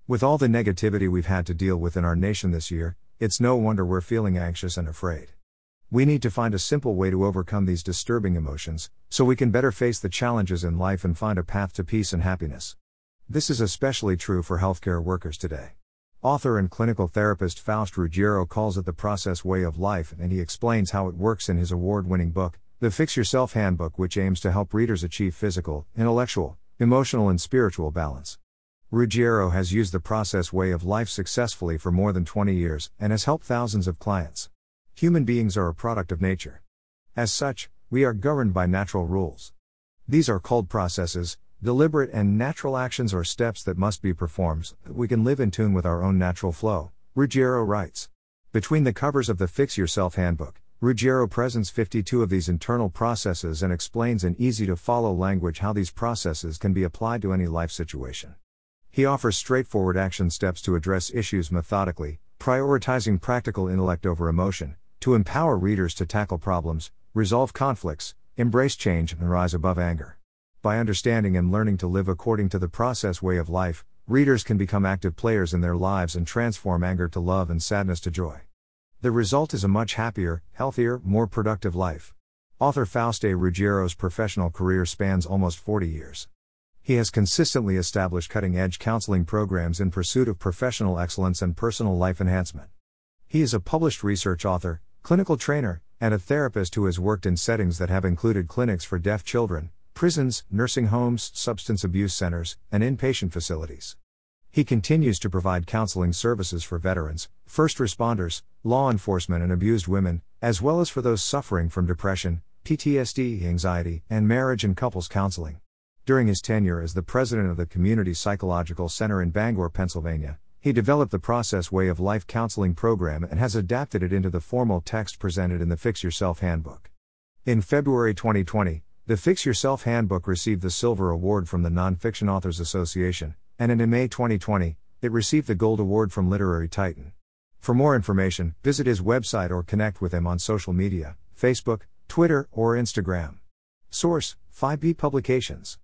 With all the negativity we've had to deal with in our nation this year, it's no wonder we're feeling anxious and afraid. We need to find a simple way to overcome these disturbing emotions, so we can better face the challenges in life and find a path to peace and happiness. This is especially true for healthcare workers today. Author and clinical therapist Faust Ruggiero calls it the process way of life, and he explains how it works in his award-winning book, The Fix Yourself Handbook, which aims to help readers achieve physical, intellectual, emotional and spiritual balance. Ruggiero has used the process way of life successfully for more than 20 years, and has helped thousands of clients. Human beings are a product of nature. As such, we are governed by natural rules. These are called processes, deliberate and natural actions or steps that must be performed so that we can live in tune with our own natural flow, Ruggiero writes. Between the covers of the Fix Yourself Handbook, Ruggiero presents 52 of these internal processes and explains in easy-to-follow language how these processes can be applied to any life situation. He offers straightforward action steps to address issues methodically, prioritizing practical intellect over emotion, to empower readers to tackle problems, resolve conflicts, embrace change, and rise above anger. By understanding and learning to live according to the process way of life, readers can become active players in their lives and transform anger to love and sadness to joy. The result is a much happier, healthier, more productive life. Author Faust A. Ruggiero's professional career spans almost 40 years. He has consistently established cutting-edge counseling programs in pursuit of professional excellence and personal life enhancement. He is a published research author, clinical trainer, and a therapist who has worked in settings that have included clinics for deaf children, prisons, nursing homes, substance abuse centers, and inpatient facilities. He continues to provide counseling services for veterans, first responders, law enforcement, and abused women, as well as for those suffering from depression, PTSD, anxiety, and marriage and couples counseling. During his tenure as the president of the Community Psychological Center in Bangor, Pennsylvania, he developed the Process Way of Life counseling program and has adapted it into the formal text presented in the Fix Yourself Handbook. In February 2020, the Fix Yourself Handbook received the Silver Award from the Nonfiction Authors Association, and in May 2020, it received the Gold Award from Literary Titan. For more information, visit his website or connect with him on social media, Facebook, Twitter, or Instagram. Source: 5B Publications.